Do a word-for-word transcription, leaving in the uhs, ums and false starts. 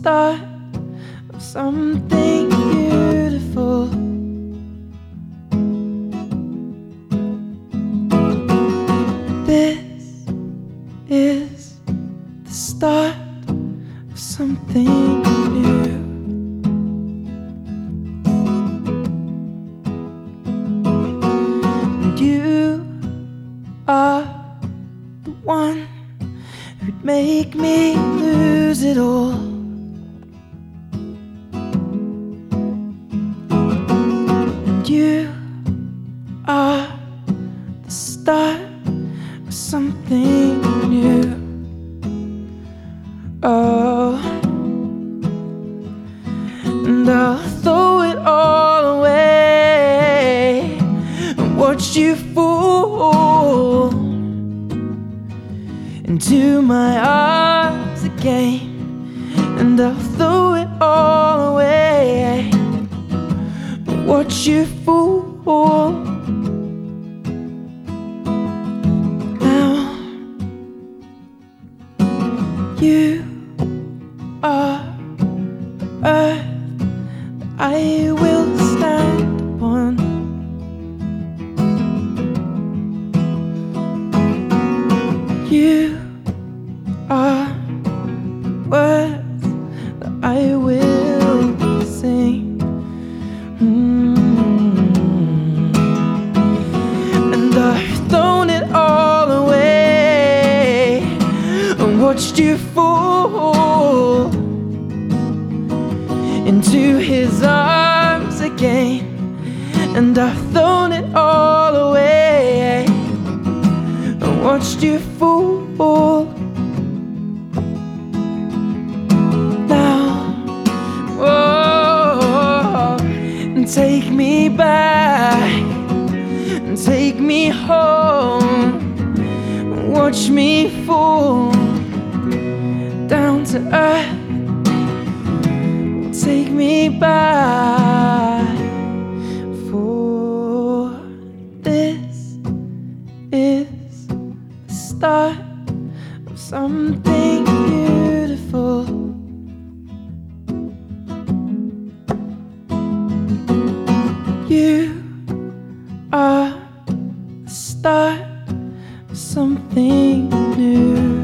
start of something beautiful. This is the start of something new. And you are the one who'd make me lose it all. And you are the start of something new. Oh, and I'll throw it all away and watch you fall into my arms again. And I'll throw it all away and watch you fall. Now you are the earth that I will stand upon. You are the words that I will sing. mm. And I've thrown it all away and watched you fall into his arms again. And I've thrown it all away and watched you fall. Now, oh, and take me back and take me home and watch me fall down to earth. Take me back, for this is the start of something beautiful. You are the start of something new.